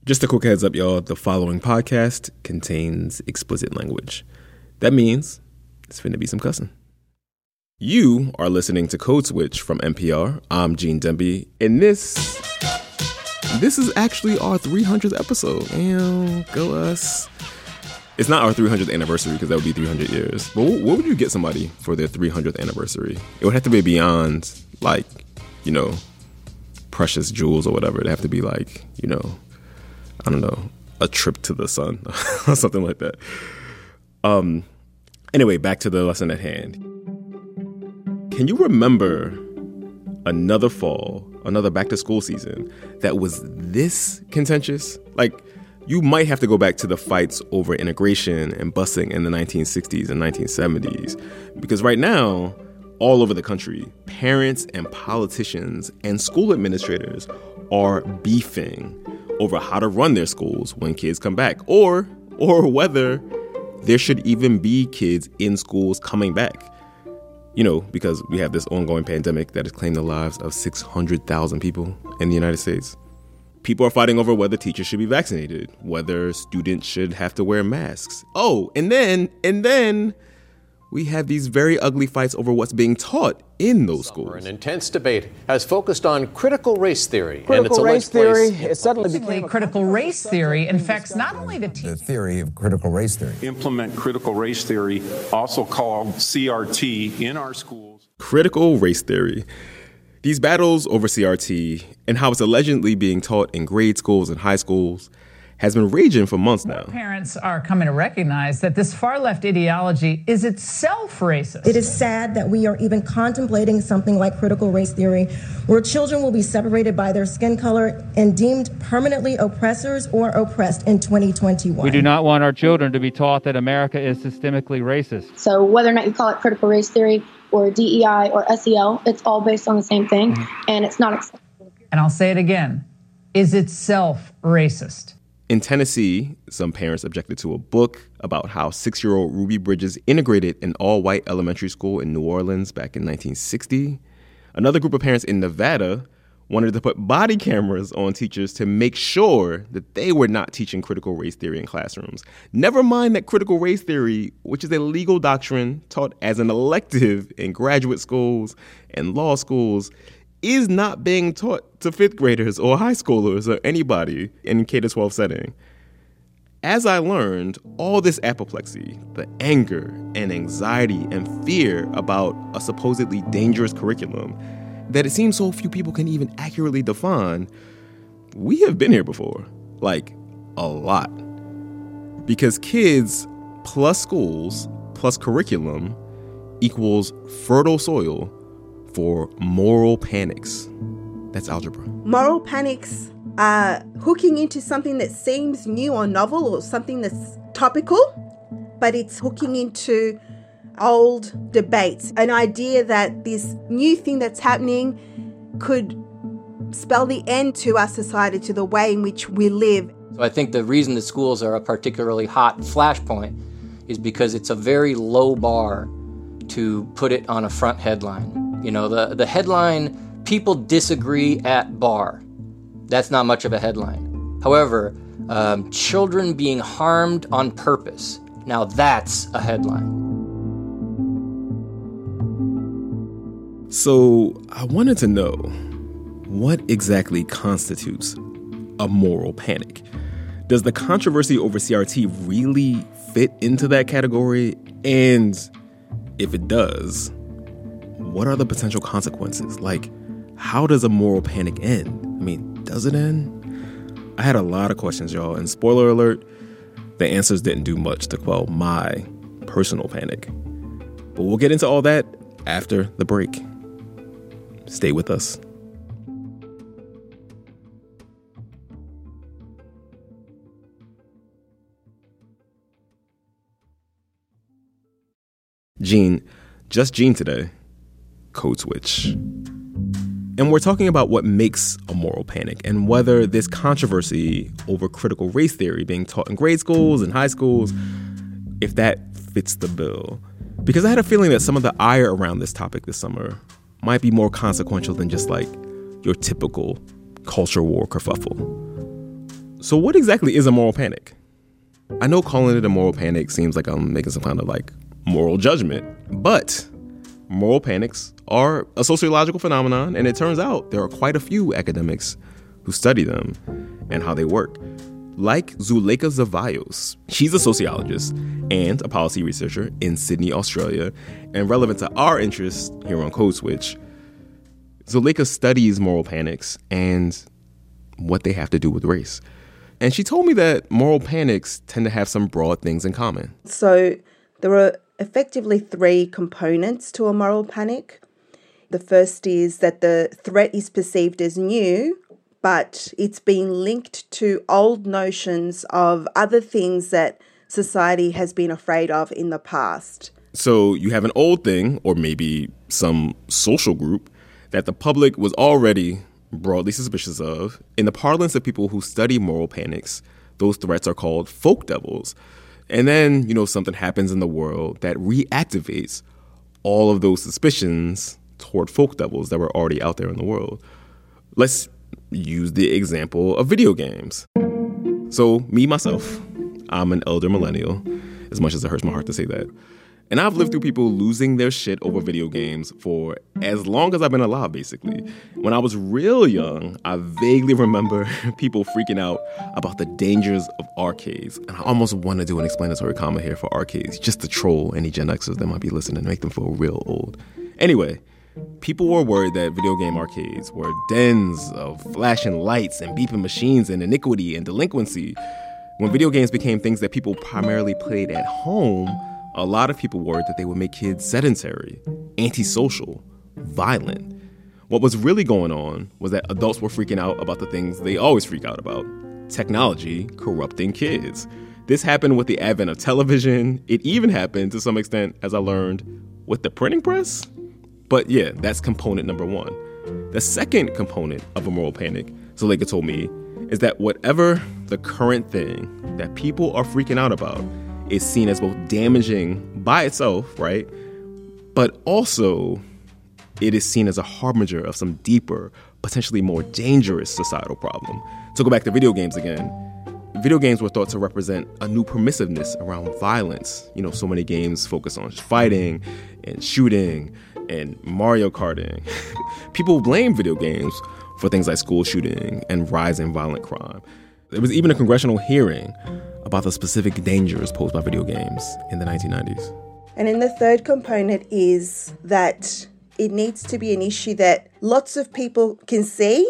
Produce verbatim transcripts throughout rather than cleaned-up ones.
Just a quick heads up, y'all. The following podcast contains explicit language. That means it's finna be some cussing. You are listening to Code Switch from N P R. I'm Gene Demby, and this this is actually our three hundredth episode. And go us. It's not our three hundredth anniversary because that would be three hundred years. But what would you get somebody for their three hundredth anniversary? It would have to be beyond, like, you know, precious jewels or whatever. It'd have to be like, you know, I don't know, a trip to the sun or something like that. Um. Anyway, back to the lesson at hand. Can you remember another fall, another back-to-school season that was this contentious? Like, you might have to go back to the fights over integration and busing in the nineteen sixties and nineteen seventies. Because right now, all over the country, parents and politicians and school administrators are beefing over how to run their schools when kids come back, or or whether there should even be kids in schools coming back. You know, because we have this ongoing pandemic that has claimed the lives of six hundred thousand people in the United States. People are fighting over whether teachers should be vaccinated, whether students should have to wear masks. Oh, and then, and then we have these very ugly fights over what's being taught in those schools. An intense debate has focused on critical race theory. Critical and its race theory place. it suddenly became critical race theory infects not only the teachers. The theory of critical race theory. Implement critical race theory, also called C R T, in our schools. Critical race theory. These battles over C R T and how it's allegedly being taught in grade schools and high schools has been raging for months now. Parents are coming to recognize that this far-left ideology is itself racist. It is sad that we are even contemplating something like critical race theory, where children will be separated by their skin color and deemed permanently oppressors or oppressed in twenty twenty-one. We do not want our children to be taught that America is systemically racist. So whether or not you call it critical race theory or D E I or S E L, it's all based on the same thing, mm-hmm. and it's not acceptable. And I'll say it again, is itself racist. In Tennessee, some parents objected to a book about how six-year-old Ruby Bridges integrated an all-white elementary school in New Orleans back in nineteen sixty. Another group of parents in Nevada wanted to put body cameras on teachers to make sure that they were not teaching critical race theory in classrooms. Never mind that critical race theory, which is a legal doctrine taught as an elective in graduate schools and law schools, is not being taught to fifth graders or high schoolers or anybody in K through twelve setting. As I learned, all this apoplexy, the anger and anxiety and fear about a supposedly dangerous curriculum that it seems so few people can even accurately define, we have been here before, like a lot. Because kids plus schools plus curriculum equals fertile soil for moral panics. That's algebra. Moral panics are hooking into something that seems new or novel or something that's topical, but it's hooking into old debates. An idea that this new thing that's happening could spell the end to our society, to the way in which we live. So I think the reason the schools are a particularly hot flashpoint is because it's a very low bar to put it on a front headline. You know, the, the headline, people disagree at bar. That's not much of a headline. However, um, children being harmed on purpose. Now that's a headline. So I wanted to know, what exactly constitutes a moral panic? Does the controversy over C R T really fit into that category? And if it does, what are the potential consequences? Like, how does a moral panic end? I mean, does it end? I had a lot of questions, y'all, and spoiler alert, the answers didn't do much to quell my personal panic. But we'll get into all that after the break. Stay with us. Gene, just Gene today. Code Switch. And we're talking about what makes a moral panic and whether this controversy over critical race theory being taught in grade schools and high schools, if that fits the bill. Because I had a feeling that some of the ire around this topic this summer might be more consequential than just like your typical culture war kerfuffle. So what exactly is a moral panic? I know calling it a moral panic seems like I'm making some kind of like moral judgment, but moral panics are a sociological phenomenon, and it turns out there are quite a few academics who study them and how they work. Like Zuleika Zavaios. She's a sociologist and a policy researcher in Sydney, Australia, and relevant to our interests here on Code Switch. Zuleika studies moral panics and what they have to do with race. And she told me that moral panics tend to have some broad things in common. So there are effectively three components to a moral panic. The first is that the threat is perceived as new, but it's been linked to old notions of other things that society has been afraid of in the past. So you have an old thing, or maybe some social group, that the public was already broadly suspicious of. In the parlance of people who study moral panics, those threats are called folk devils. And then, you know, something happens in the world that reactivates all of those suspicions toward folk devils that were already out there in the world. Let's use the example of video games. So me, myself, I'm an elder millennial, as much as it hurts my heart to say that. And I've lived through people losing their shit over video games for as long as I've been alive, basically. When I was real young, I vaguely remember people freaking out about the dangers of arcades. And I almost want to do an explanatory comment here for arcades, just to troll any Gen Xers that might be listening and make them feel real old. Anyway, people were worried that video game arcades were dens of flashing lights and beeping machines and iniquity and delinquency. When video games became things that people primarily played at home, a lot of people worried that they would make kids sedentary, antisocial, violent. What was really going on was that adults were freaking out about the things they always freak out about: technology corrupting kids. This happened with the advent of television. It even happened, to some extent, as I learned, with the printing press. But yeah, that's component number one. The second component of a moral panic, Zuleika told me, is that whatever the current thing that people are freaking out about is seen as both damaging by itself, right? But also, it is seen as a harbinger of some deeper, potentially more dangerous societal problem. To go back to video games again, video games were thought to represent a new permissiveness around violence. You know, so many games focus on fighting and shooting and Mario Karting. People blame video games for things like school shooting and rising violent crime. There was even a congressional hearing about the specific dangers posed by video games in the nineteen nineties. And then the third component is that it needs to be an issue that lots of people can see,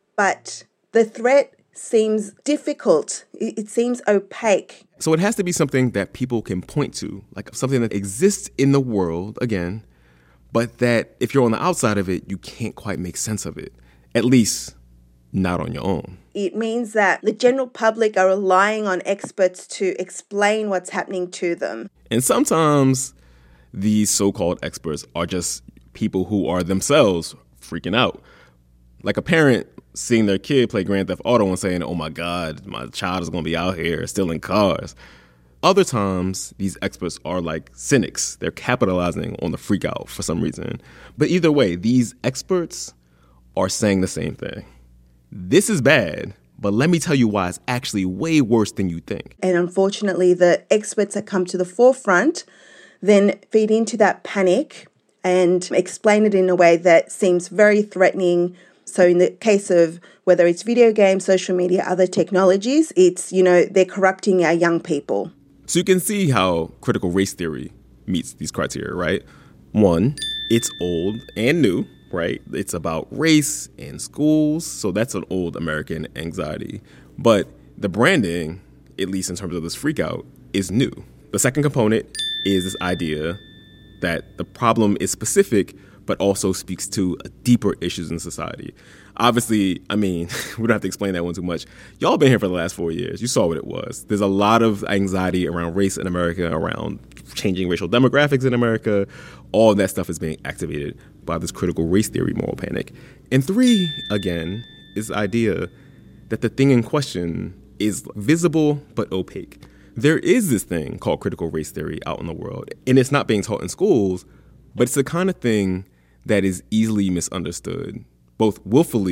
but the threat seems difficult. It seems opaque. So it has to be something that people can point to, like something that exists in the world, again, but that if you're on the outside of it, you can't quite make sense of it, at least not on your own. It means that the general public are relying on experts to explain what's happening to them. And sometimes these so-called experts are just people who are themselves freaking out. Like a parent seeing their kid play Grand Theft Auto and saying, oh my God, my child is going to be out here stealing cars. Other times, these experts are like cynics. They're capitalizing on the freak out for some reason. But either way, these experts are saying the same thing. This is bad, but let me tell you why it's actually way worse than you think. And unfortunately, the experts that come to the forefront then feed into that panic and explain it in a way that seems very threatening. So in the case of whether it's video games, social media, other technologies, it's, you know, they're corrupting our young people. So you can see how critical race theory meets these criteria, right? One, it's old and new. Right? It's about race and schools. So that's an old American anxiety. But the branding, at least in terms of this freak out, is new. The second component is this idea that the problem is specific, but also speaks to deeper issues in society. Obviously, I mean, we don't have to explain that one too much. Y'all been here for the last four years. You saw what it was. There's a lot of anxiety around race in America, around changing racial demographics in America. All of that stuff is being activated by this critical race theory moral panic. And three, again, is the idea that the thing in question is visible but opaque. There is this thing called critical race theory out in the world, and it's not being taught in schools, but it's the kind of thing that is easily misunderstood, both willfully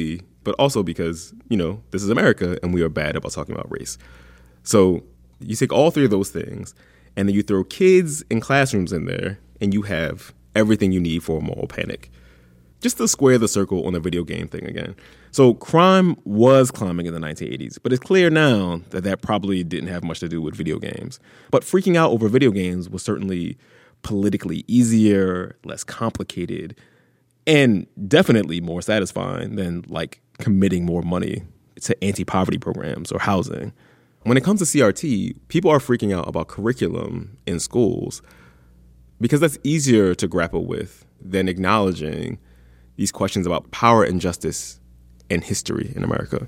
but also because, you know, this is America and we are bad about talking about race. So you take all three of those things and then you throw kids in classrooms in there and you have everything you need for a moral panic. Just to square the circle on the video game thing again. So crime was climbing in the nineteen eighties, but it's clear now that that probably didn't have much to do with video games. But freaking out over video games was certainly politically easier, less complicated, and definitely more satisfying than like committing more money to anti-poverty programs or housing. When it comes to C R T, people are freaking out about curriculum in schools because that's easier to grapple with than acknowledging these questions about power and justice and history in America.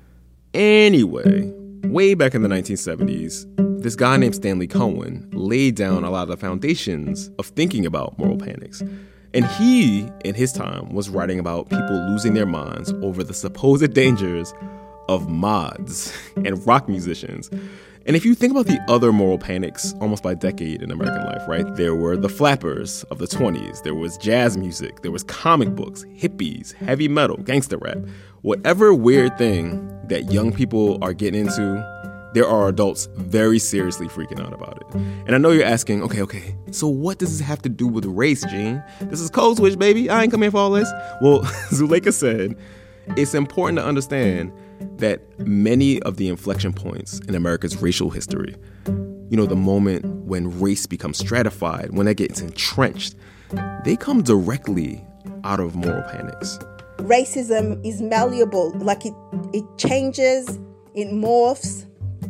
Anyway, way back in the nineteen seventies, this guy named Stanley Cohen laid down a lot of the foundations of thinking about moral panics. And he, in his time, was writing about people losing their minds over the supposed dangers of mods and rock musicians. And if you think about the other moral panics almost by decade in American life, right? There were the flappers of the twenties. There was jazz music. There was comic books, hippies, heavy metal, gangster rap. Whatever weird thing that young people are getting into, there are adults very seriously freaking out about it. And I know you're asking, okay, okay, so what does this have to do with race, Gene? This is Code Switch, baby. I ain't come here for all this. Well, Zuleika said, it's important to understand that many of the inflection points in America's racial history, you know, the moment when race becomes stratified, when that gets entrenched, they come directly out of moral panics. Racism is malleable, like it, it changes, it morphs,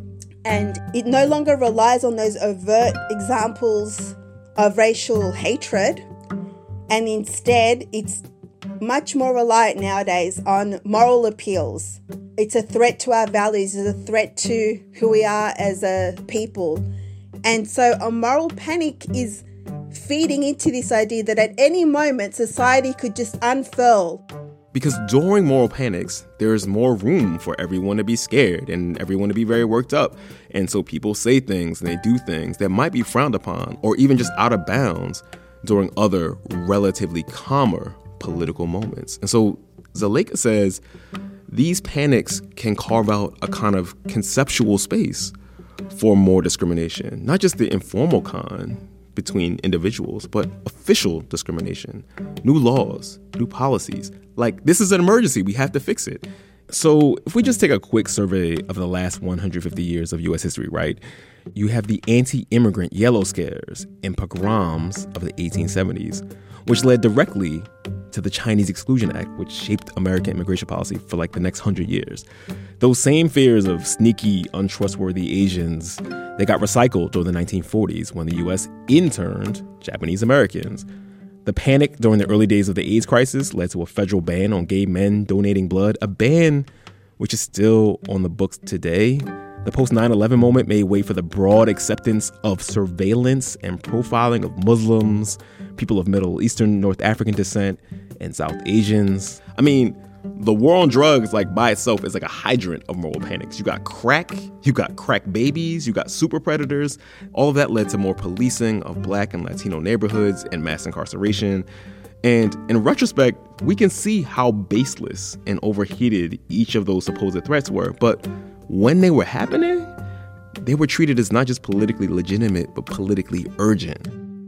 and it no longer relies on those overt examples of racial hatred, and instead it's much more reliant nowadays on moral appeals. It's a threat to our values, it's a threat to who we are as a people. And so a moral panic is feeding into this idea that at any moment society could just unfurl. Because during moral panics, there's more room for everyone to be scared and everyone to be very worked up. And so people say things and they do things that might be frowned upon or even just out of bounds during other relatively calmer political moments. And so Zuleika says these panics can carve out a kind of conceptual space for more discrimination, not just the informal kind between individuals, but official discrimination, new laws, new policies. Like, this is an emergency. We have to fix it. So if we just take a quick survey of the last one hundred fifty years of U S history, right, you have the anti-immigrant yellow scares and pogroms of the eighteen seventies, which led directly to the Chinese Exclusion Act, which shaped American immigration policy for like the next hundred years. Those same fears of sneaky, untrustworthy Asians, they got recycled during the nineteen forties when the U S interned Japanese Americans. The panic during the early days of the AIDS crisis led to a federal ban on gay men donating blood, a ban which is still on the books today. The post nine eleven moment made way for the broad acceptance of surveillance and profiling of Muslims, people of Middle Eastern, North African descent, and South Asians. I mean, the war on drugs, like, by itself is like a hydrant of moral panics. You got crack, you got crack babies, you got super predators. All of that led to more policing of Black and Latino neighborhoods and mass incarceration. And in retrospect, we can see how baseless and overheated each of those supposed threats were. But when they were happening, they were treated as not just politically legitimate, but politically urgent.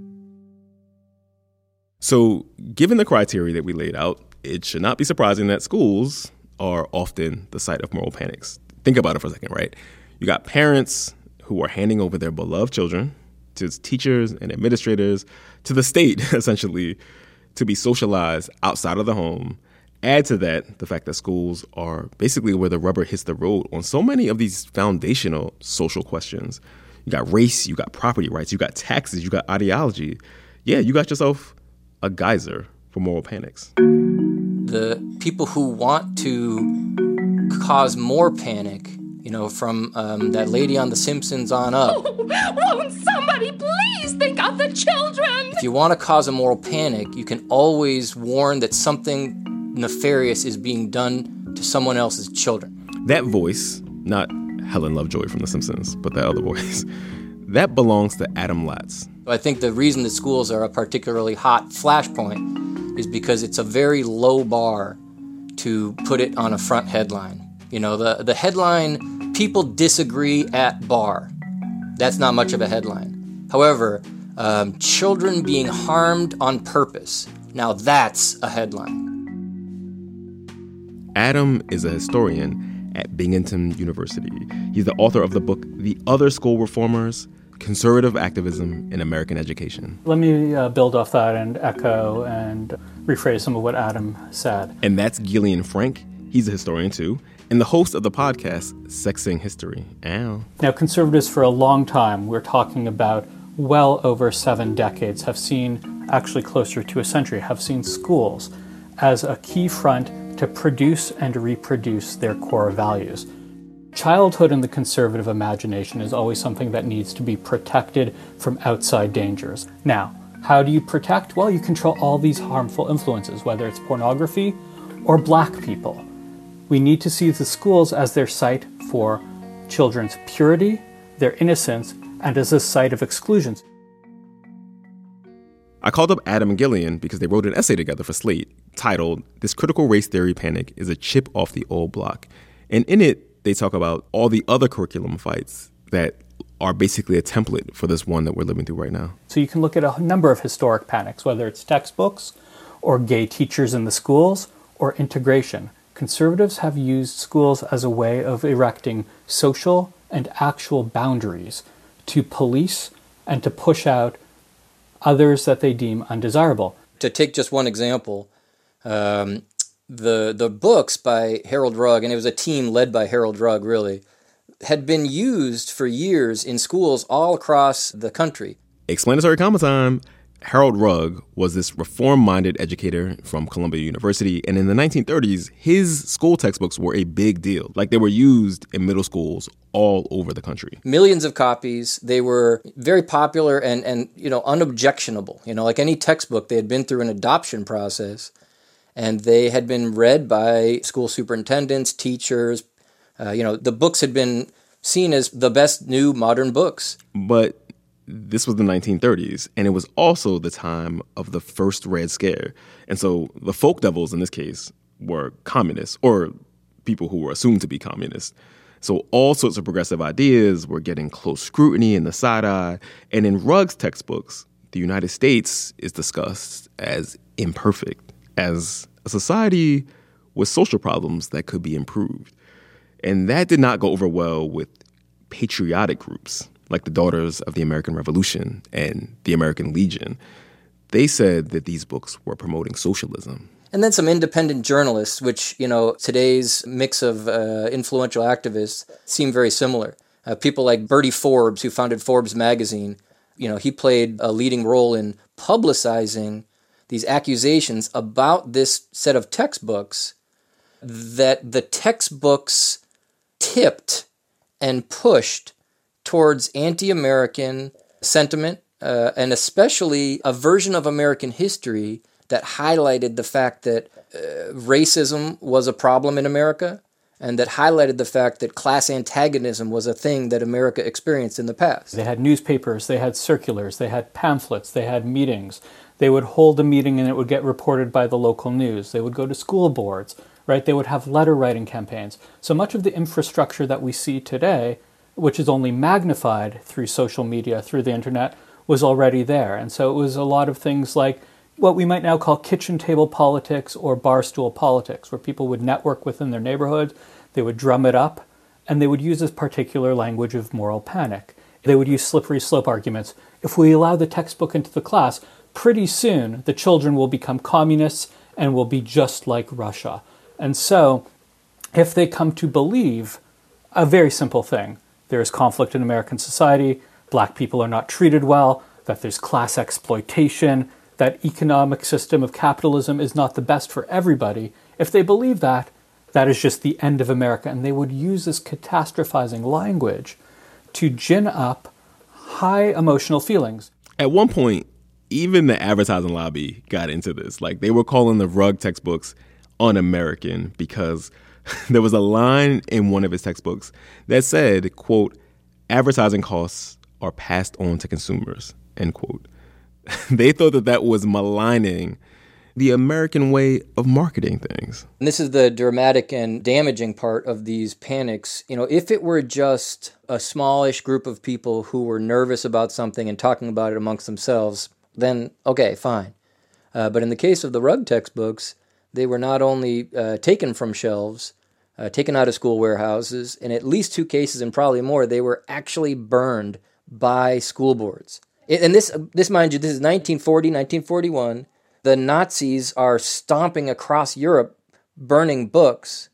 So, given the criteria that we laid out, it should not be surprising that schools are often the site of moral panics. Think about it for a second, right? You got parents who are handing over their beloved children to teachers and administrators, to the state, essentially, to be socialized outside of the home. Add to that the fact that schools are basically where the rubber hits the road on so many of these foundational social questions. You got race, you got property rights, you got taxes, you got ideology. Yeah, you got yourself a geyser for moral panics. The people who want to cause more panic, you know, from um, that lady on The Simpsons on up. Oh, won't somebody please think of the children? If you want to cause a moral panic, you can always warn that something nefarious is being done to someone else's children. That voice, not Helen Lovejoy from The Simpsons, but that other voice, that belongs to Adam Latz. I think the reason that schools are a particularly hot flashpoint is because it's a very low bar to put it on a front headline. You know, the, the headline, people disagree at bar. That's not much of a headline. However, um, children being harmed on purpose. Now that's a headline. Adam is a historian at Binghamton University. He's the author of the book, The Other School Reformers, Conservative Activism in American Education. Let me uh, build off that and echo and rephrase some of what Adam said. And that's Gillian Frank. He's a historian too, and the host of the podcast, Sexing History. Ow. Now, conservatives for a long time, we're talking about well over seven decades, have seen, actually closer to a century, have seen schools as a key front to produce and reproduce their core values. Childhood in the conservative imagination is always something that needs to be protected from outside dangers. Now, how do you protect? Well, you control all these harmful influences, whether it's pornography or black people. We need to see the schools as their site for children's purity, their innocence, and as a site of exclusions. I called up Adam and Gillian because they wrote an essay together for Slate titled, This Critical Race Theory Panic is a Chip Off the Old Block. And in it, they talk about all the other curriculum fights that are basically a template for this one that we're living through right now. So you can look at a number of historic panics, whether it's textbooks or gay teachers in the schools or integration. Conservatives have used schools as a way of erecting social and actual boundaries to police and to push out others that they deem undesirable. To take just one example, um, the the books by Harold Rugg, and it was a team led by Harold Rugg, really, had been used for years in schools all across the country. Explanatory comma time. Harold Rugg was this reform-minded educator from Columbia University, and in the nineteen thirties, his school textbooks were a big deal. Like, they were used in middle schools all over the country. Millions of copies. They were very popular and, and you know, unobjectionable. You know, like any textbook, they had been through an adoption process, and they had been read by school superintendents, teachers. Uh, you know, the books had been seen as the best new modern books. But this was the nineteen thirties, and it was also the time of the first Red Scare. And so the folk devils in this case were communists, or people who were assumed to be communists. So all sorts of progressive ideas were getting close scrutiny and the side eye. And in Rugg's textbooks, the United States is discussed as imperfect, as a society with social problems that could be improved. And that did not go over well with patriotic groups like the Daughters of the American Revolution and the American Legion. They said that these books were promoting socialism. And then some independent journalists, which, you know, today's mix of uh, influential activists seem very similar. Uh, people like Bertie Forbes, who founded Forbes magazine, you know, he played a leading role in publicizing these accusations about this set of textbooks, that the textbooks tipped and pushed towards anti-American sentiment, uh, and especially a version of American history that highlighted the fact that uh, racism was a problem in America, and that highlighted the fact that class antagonism was a thing that America experienced in the past. They had newspapers, they had circulars, they had pamphlets, they had meetings. They would hold a meeting and it would get reported by the local news. They would go to school boards, right? They would have letter writing campaigns. So much of the infrastructure that we see today, which is only magnified through social media, through the internet, was already there. And so it was a lot of things like what we might now call kitchen table politics or barstool politics, where people would network within their neighborhoods, they would drum it up, and they would use this particular language of moral panic. They would use slippery slope arguments. If we allow the textbook into the class, pretty soon the children will become communists and will be just like Russia. And so if they come to believe a very simple thing, there is conflict in American society, black people are not treated well, that there's class exploitation, that economic system of capitalism is not the best for everybody. If they believe that, that is just the end of America. And they would use this catastrophizing language to gin up high emotional feelings. At one point, even the advertising lobby got into this. Like, they were calling the Rugg textbooks un-American because there was a line in one of his textbooks that said, quote, advertising costs are passed on to consumers, end quote. They thought that that was maligning the American way of marketing things. And this is the dramatic and damaging part of these panics. You know, if it were just a smallish group of people who were nervous about something and talking about it amongst themselves, then okay, fine. Uh, but in the case of the Rugg textbooks, they were not only uh, taken from shelves, uh, taken out of school warehouses, in at least two cases and probably more, they were actually burned by school boards. And this, this mind you, this is nineteen forty, nineteen forty-one. The Nazis are stomping across Europe, burning books,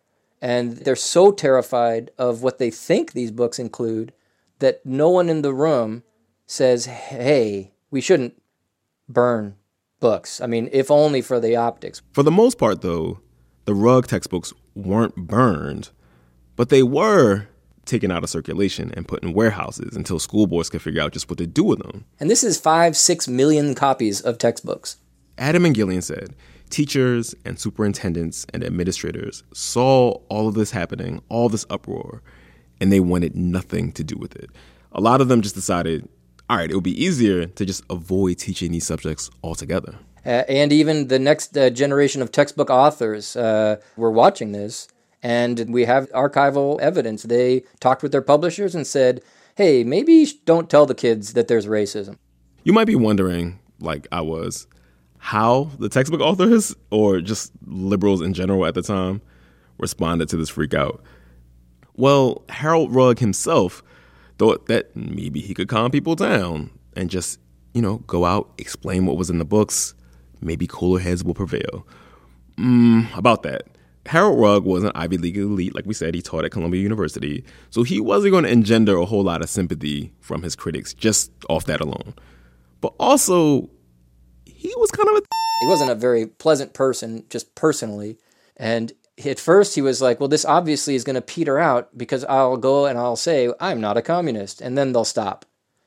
and they're so terrified of what they think these books include that no one in the room says, hey, we shouldn't burn books. I mean, if only for the optics. For the most part, though, the Rugg textbooks weren't burned, but they were taken out of circulation and put in warehouses until school boards could figure out just what to do with them. And this is five, six million copies of textbooks. Adam and Gillian said teachers and superintendents and administrators saw all of this happening, all this uproar, and they wanted nothing to do with it. A lot of them just decided, all right, it would be easier to just avoid teaching these subjects altogether. Uh, and even the next uh, generation of textbook authors uh, were watching this, and we have archival evidence. They talked with their publishers and said, hey, maybe don't tell the kids that there's racism. You might be wondering, like I was, how the textbook authors, or just liberals in general at the time, responded to this freak out. Well, Harold Rugg himself thought that maybe he could calm people down and just, you know, go out, explain what was in the books. Maybe cooler heads will prevail. Mm, about that. Harold Rugg was an Ivy League elite. Like we said, he taught at Columbia University. So he wasn't going to engender a whole lot of sympathy from his critics just off that alone. But also, he was kind of a... He wasn't a very pleasant person, just personally. And at first he was like, well, this obviously is going to peter out because I'll go and I'll say, I'm not a communist. And then they'll stop.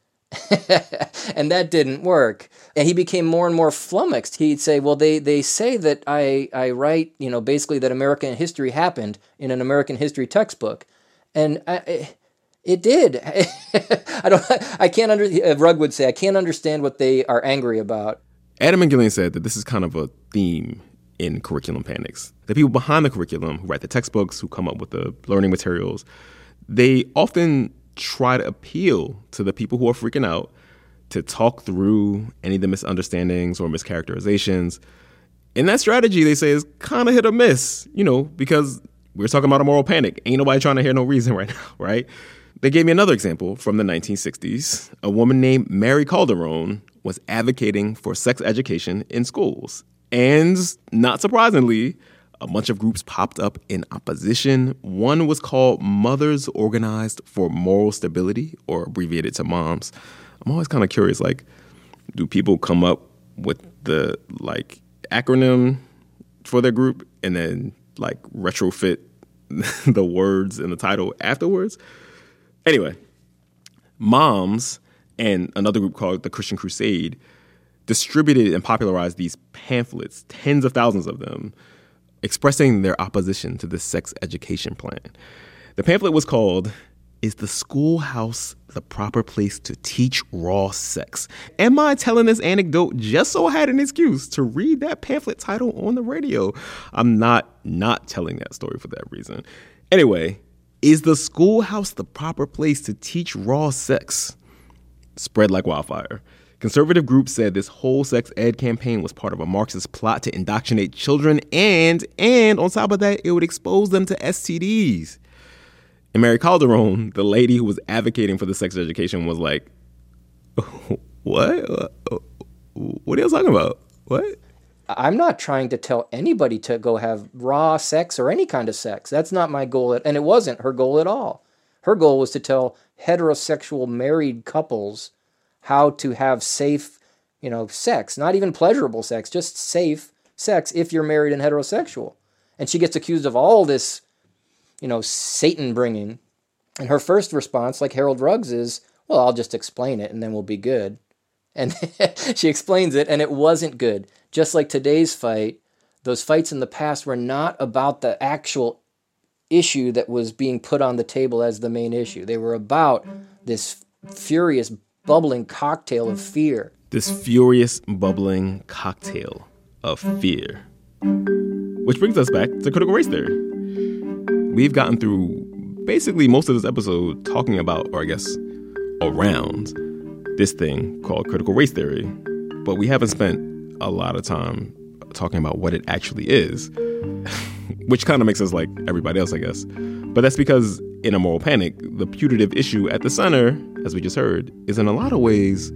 And that didn't work. And he became more and more flummoxed. He'd say, well, they, they say that I, I write, you know, basically that American history happened in an American history textbook. And I, it did. I don't, I can't under, Rugg would say, I can't understand what they are angry about. Adam and Gillian said that this is kind of a theme in curriculum panics. The people behind the curriculum who write the textbooks, who come up with the learning materials, they often try to appeal to the people who are freaking out to talk through any of the misunderstandings or mischaracterizations. And that strategy, they say, is kind of hit or miss, you know, because we're talking about a moral panic. Ain't nobody trying to hear no reason right now, right? They gave me another example from the nineteen sixties. A woman named Mary Calderon was advocating for sex education in schools. And not surprisingly, a bunch of groups popped up in opposition. One was called Mothers Organized for Moral Stability, or abbreviated to MOMS. I'm always kind of curious, like, do people come up with the, like, acronym for their group and then, like, retrofit the words in the title afterwards? Anyway, MOMS and another group called the Christian Crusade distributed and popularized these pamphlets, tens of thousands of them, expressing their opposition to the sex education plan. The pamphlet was called, Is the Schoolhouse the Proper Place to Teach Raw Sex? Am I telling this anecdote just so I had an excuse to read that pamphlet title on the radio? I'm not not telling that story for that reason. Anyway, is the schoolhouse the proper place to teach raw sex? Spread like wildfire. Conservative groups said this whole sex ed campaign was part of a Marxist plot to indoctrinate children, and, and on top of that, it would expose them to S T Ds. And Mary Calderon, the lady who was advocating for the sex education, was like, what? What are you talking about? What? I'm not trying to tell anybody to go have raw sex or any kind of sex. That's not my goal. And it wasn't her goal at all. Her goal was to tell heterosexual married couples how to have safe, you know, sex, not even pleasurable sex, just safe sex if you're married and heterosexual. And she gets accused of all this, you know, Satan bringing. And her first response, like Harold Rugg's, is, well, I'll just explain it and then we'll be good. And she explains it, and it wasn't good. Just like today's fight, those fights in the past were not about the actual issue that was being put on the table as the main issue. They were about this furious, bubbling cocktail of fear. This furious, bubbling cocktail of fear. Which brings us back to critical race theory. We've gotten through basically most of this episode talking about, or I guess around, this thing called critical race theory, but we haven't spent a lot of time talking about what it actually is, which kind of makes us like everybody else, I guess. But that's because in A Moral Panic, the putative issue at the center, as we just heard, is in a lot of ways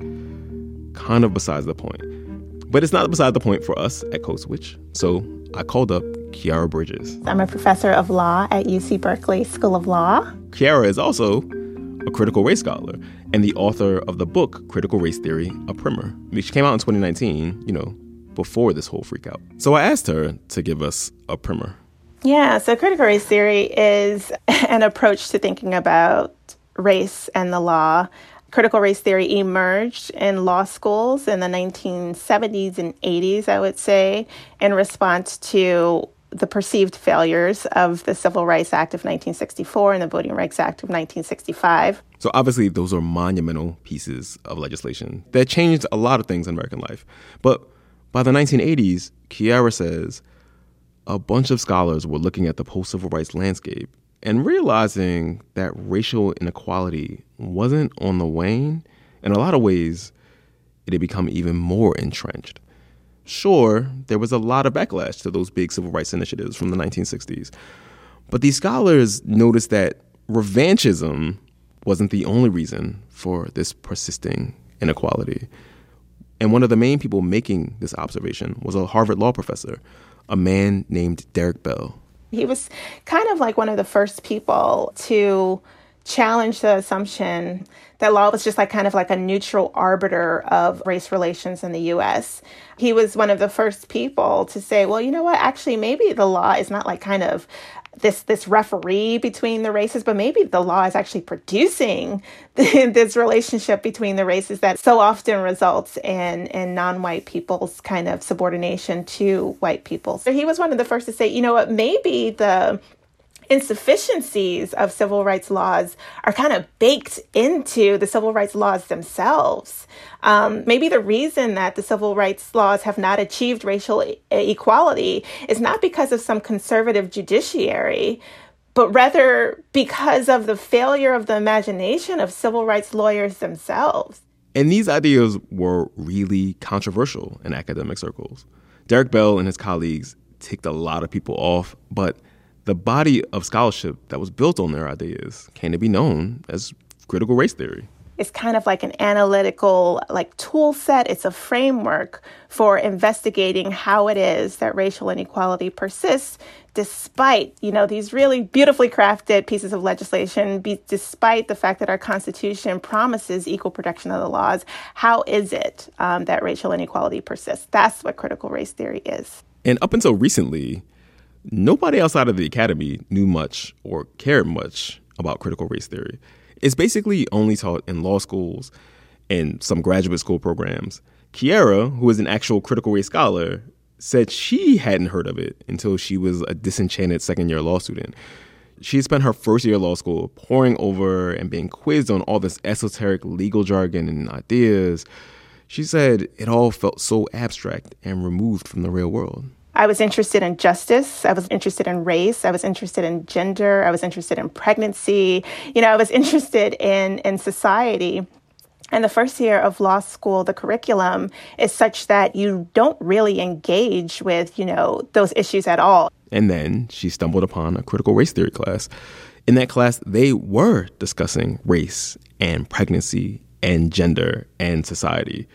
kind of besides the point. But it's not beside the point for us at Code Switch, so I called up Khiara Bridges. I'm a professor of law at U C Berkeley School of Law. Khiara is also a critical race scholar and the author of the book Critical Race Theory, a primer, which came out in twenty nineteen, you know, before this whole freak out. So I asked her to give us a primer. Yeah, so critical race theory is an approach to thinking about race and the law. Critical race theory emerged in law schools in the nineteen seventies and eighties, I would say, in response to the perceived failures of the Civil Rights Act of nineteen sixty-four and the Voting Rights Act of nineteen sixty-five. So obviously those are monumental pieces of legislation that changed a lot of things in American life. But by the nineteen eighties, Khiara says, a bunch of scholars were looking at the post-civil rights landscape and realizing that racial inequality wasn't on the wane. In a lot of ways, it had become even more entrenched. Sure, there was a lot of backlash to those big civil rights initiatives from the nineteen sixties. But these scholars noticed that revanchism wasn't the only reason for this persisting inequality. And one of the main people making this observation was a Harvard law professor, a man named Derek Bell. He was kind of like one of the first people to challenge the assumption that law was just like kind of like a neutral arbiter of race relations in the U S. He was one of the first people to say, well, you know what, actually, maybe the law is not like kind of this this referee between the races, but maybe the law is actually producing this relationship between the races that so often results in, in non-white people's kind of subordination to white people. So he was one of the first to say, you know what, maybe the insufficiencies of civil rights laws are kind of baked into the civil rights laws themselves. Um, maybe the reason that the civil rights laws have not achieved racial e- equality is not because of some conservative judiciary, but rather because of the failure of the imagination of civil rights lawyers themselves. And these ideas were really controversial in academic circles. Derek Bell and his colleagues ticked a lot of people off, but the body of scholarship that was built on their ideas came to be known as critical race theory. It's kind of like an analytical like tool set. It's a framework for investigating how it is that racial inequality persists despite, you know, these really beautifully crafted pieces of legislation, be, despite the fact that our Constitution promises equal protection of the laws. How is it um, that racial inequality persists? That's what critical race theory is. And up until recently, nobody outside of the academy knew much or cared much about critical race theory. It's basically only taught in law schools and some graduate school programs. Khiara, who is an actual critical race scholar, said she hadn't heard of it until she was a disenchanted second-year law student. She spent her first year of law school poring over and being quizzed on all this esoteric legal jargon and ideas. She said it all felt so abstract and removed from the real world. I was interested in justice. I was interested in race. I was interested in gender. I was interested in pregnancy. You know, I was interested in, in society. And the first year of law school, the curriculum is such that you don't really engage with, you know, those issues at all. And then she stumbled upon a critical race theory class. In that class, they were discussing race and pregnancy and gender and society.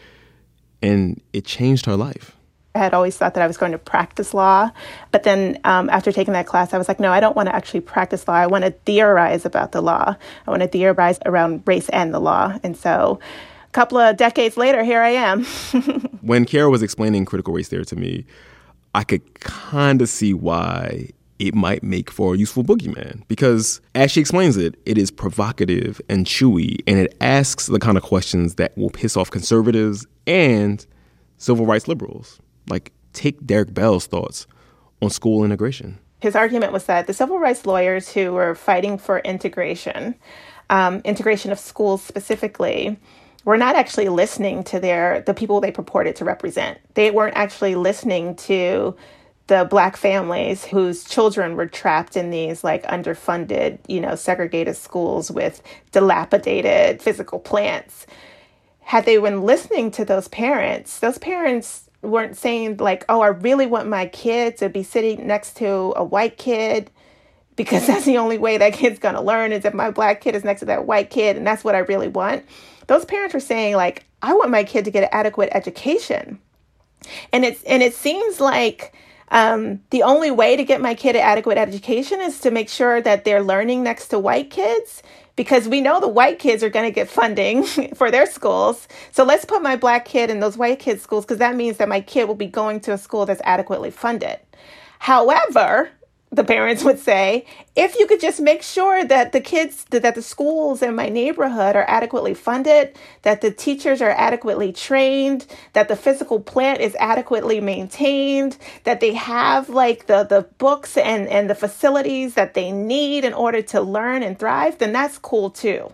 And it changed her life. I had always thought that I was going to practice law. But then um, after taking that class, I was like, no, I don't want to actually practice law. I want to theorize about the law. I want to theorize around race and the law. And so a couple of decades later, here I am. When Khiara was explaining critical race theory to me, I could kind of see why it might make for a useful boogeyman. Because as she explains it, it is provocative and chewy, and it asks the kind of questions that will piss off conservatives and civil rights liberals. Like, take Derek Bell's thoughts on school integration. His argument was that the civil rights lawyers who were fighting for integration, um, integration of schools specifically, were not actually listening to their the people they purported to represent. They weren't actually listening to the Black families whose children were trapped in these like underfunded, you know, segregated schools with dilapidated physical plants. Had they been listening to those parents, those parents weren't saying like, oh, I really want my kid to be sitting next to a white kid because that's the only way that kid's going to learn is if my Black kid is next to that white kid, and that's what I really want. Those parents were saying like, I want my kid to get an adequate education. And it's and it seems like um, the only way to get my kid an adequate education is to make sure that they're learning next to white kids, because we know the white kids are going to get funding for their schools. So let's put my Black kid in those white kids' schools, because that means that my kid will be going to a school that's adequately funded. However, the parents would say, if you could just make sure that the kids, that the schools in my neighborhood are adequately funded, that the teachers are adequately trained, that the physical plant is adequately maintained, that they have like the, the books and, and the facilities that they need in order to learn and thrive, then that's cool too.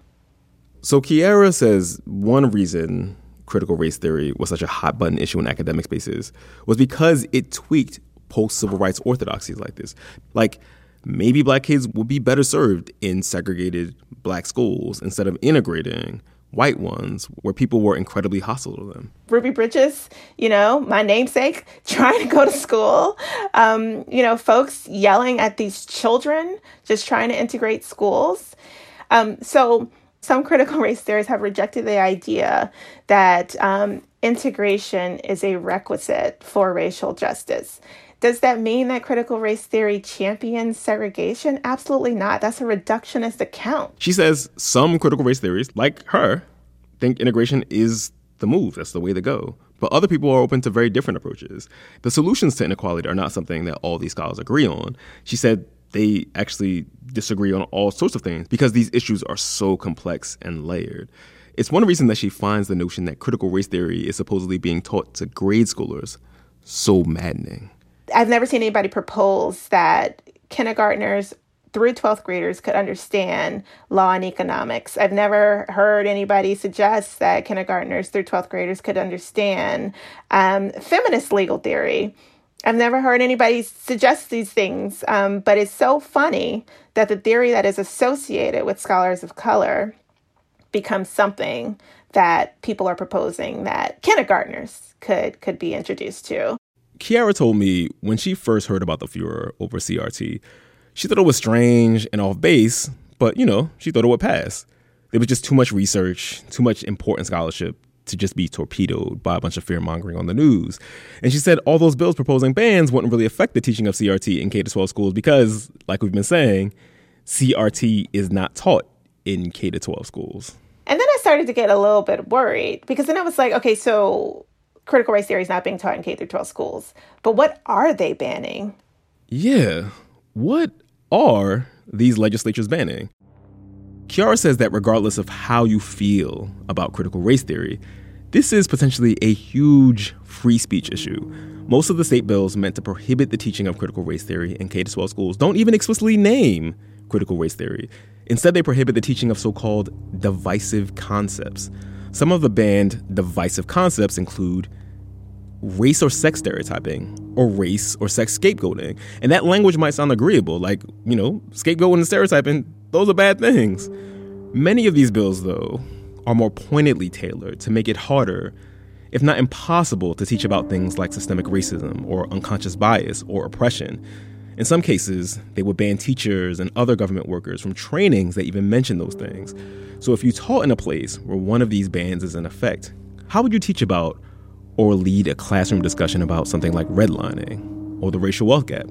So Kiara says one reason critical race theory was such a hot button issue in academic spaces was because it tweaked post-civil rights orthodoxies like this. Like, maybe Black kids would be better served in segregated Black schools instead of integrating white ones where people were incredibly hostile to them. Ruby Bridges, you know, my namesake, trying to go to school, um, you know, folks yelling at these children, just trying to integrate schools. Um, so some critical race theorists have rejected the idea that um, integration is a requisite for racial justice. Does that mean that critical race theory champions segregation? Absolutely not. That's a reductionist account. She says some critical race theorists, like her, think integration is the move. That's the way to go. But other people are open to very different approaches. The solutions to inequality are not something that all these scholars agree on. She said they actually disagree on all sorts of things because these issues are so complex and layered. It's one reason that she finds the notion that critical race theory is supposedly being taught to grade schoolers so maddening. I've never seen anybody propose that kindergartners through twelfth graders could understand law and economics. I've never heard anybody suggest that kindergartners through twelfth graders could understand um, feminist legal theory. I've never heard anybody suggest these things, um, but it's so funny that the theory that is associated with scholars of color becomes something that people are proposing that kindergartners could could be introduced to. Kiara told me when she first heard about the furor over C R T, she thought it was strange and off base, but, you know, she thought it would pass. There was just too much research, too much important scholarship to just be torpedoed by a bunch of fear-mongering on the news. And she said all those bills proposing bans wouldn't really affect the teaching of C R T in K through twelve schools because, like we've been saying, C R T is not taught in K through twelve schools. And then I started to get a little bit worried because then I was like, okay, so critical race theory is not being taught in K through twelve schools, but what are they banning? Yeah, what are these legislatures banning? Kiara says that regardless of how you feel about critical race theory, this is potentially a huge free speech issue. Most of the state bills meant to prohibit the teaching of critical race theory in K through twelve schools don't even explicitly name critical race theory. Instead, they prohibit the teaching of so-called divisive concepts. Some of the banned divisive concepts include race or sex stereotyping, or race or sex scapegoating. And that language might sound agreeable, like, you know, scapegoating and stereotyping, those are bad things. Many of these bills, though, are more pointedly tailored to make it harder, if not impossible, to teach about things like systemic racism or unconscious bias or oppression. In some cases, they would ban teachers and other government workers from trainings that even mention those things. So if you taught in a place where one of these bans is in effect, how would you teach about or lead a classroom discussion about something like redlining or the racial wealth gap?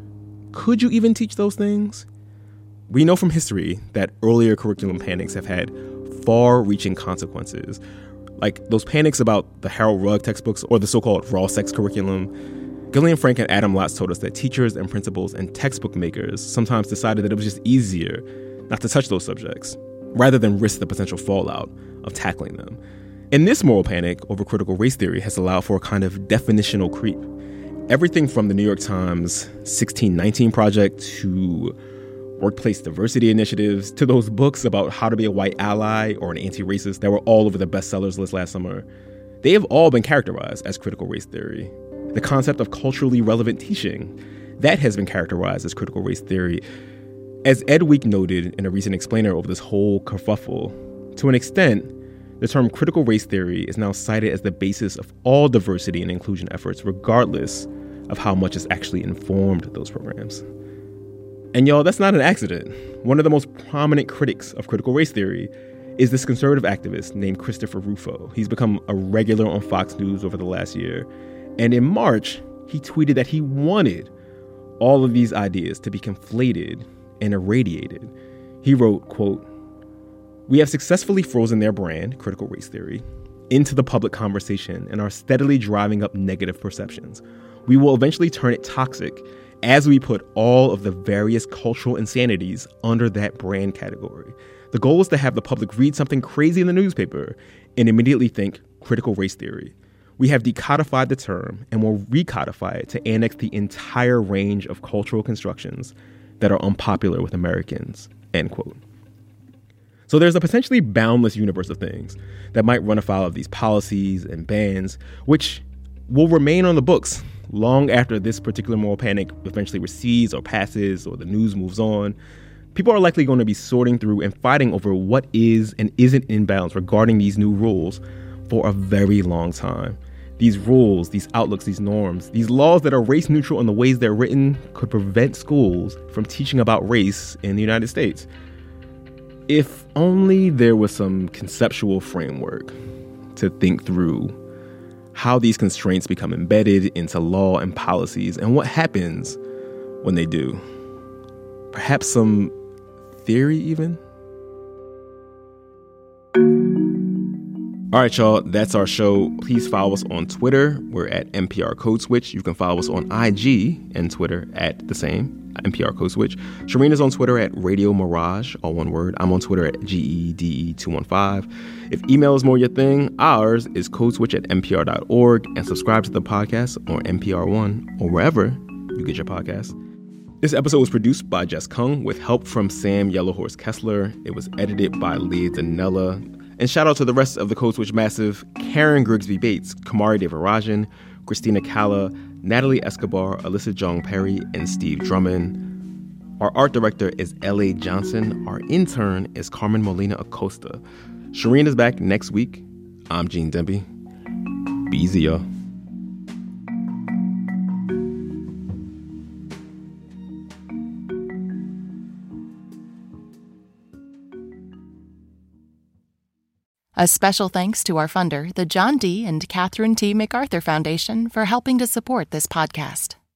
Could you even teach those things? We know from history that earlier curriculum panics have had far-reaching consequences, like those panics about the Harold Rugg textbooks or the so-called raw sex curriculum. Gillian Frank and Adam Lotz told us that teachers and principals and textbook makers sometimes decided that it was just easier not to touch those subjects, rather than risk the potential fallout of tackling them. And this moral panic over critical race theory has allowed for a kind of definitional creep. Everything from the New York Times sixteen nineteen Project to workplace diversity initiatives, to those books about how to be a white ally or an anti-racist that were all over the bestsellers list last summer, they have all been characterized as critical race theory. The concept of culturally relevant teaching, that has been characterized as critical race theory. As Ed Week noted in a recent explainer over this whole kerfuffle, to an extent, the term critical race theory is now cited as the basis of all diversity and inclusion efforts, regardless of how much it's actually informed those programs. And y'all, that's not an accident. One of the most prominent critics of critical race theory is this conservative activist named Christopher Rufo. He's become a regular on Fox News over the last year. And in March, he tweeted that he wanted all of these ideas to be conflated and irradiated. He wrote, quote, "We have successfully frozen their brand, critical race theory, into the public conversation and are steadily driving up negative perceptions. We will eventually turn it toxic as we put all of the various cultural insanities under that brand category. The goal is to have the public read something crazy in the newspaper and immediately think critical race theory. We have decodified the term and will recodify it to annex the entire range of cultural constructions that are unpopular with Americans," end quote. So there's a potentially boundless universe of things that might run afoul of these policies and bans, which will remain on the books long after this particular moral panic eventually recedes or passes or the news moves on. People are likely going to be sorting through and fighting over what is and isn't in balance regarding these new rules for a very long time. These rules, these outlooks, these norms, these laws that are race neutral in the ways they're written could prevent schools from teaching about race in the United States. If only there was some conceptual framework to think through how these constraints become embedded into law and policies and what happens when they do. Perhaps some theory even? All right, y'all, that's our show. Please follow us on Twitter. We're at N P R Code Switch. You can follow us on I G and Twitter at the same, N P R Code Switch. Shireen is on Twitter at Radio Mirage, all one word. I'm on Twitter at G E D E two one five. If email is more your thing, ours is codeswitch at N P R dot org, and subscribe to the podcast on N P R One or wherever you get your podcasts. This episode was produced by Jess Kung with help from Sam Yellowhorse Kessler. It was edited by Leah Donnella. And shout out to the rest of the Code Switch Massive: Karen Grigsby Bates, Kamari Devarajan, Christina Calla, Natalie Escobar, Alyssa Jong Perry, and Steve Drummond. Our art director is L A Johnson. Our intern is Carmen Molina Acosta. Shireen is back next week. I'm Gene Demby. Be easy, y'all. A special thanks to our funder, the John D. and Catherine T. MacArthur Foundation, for helping to support this podcast.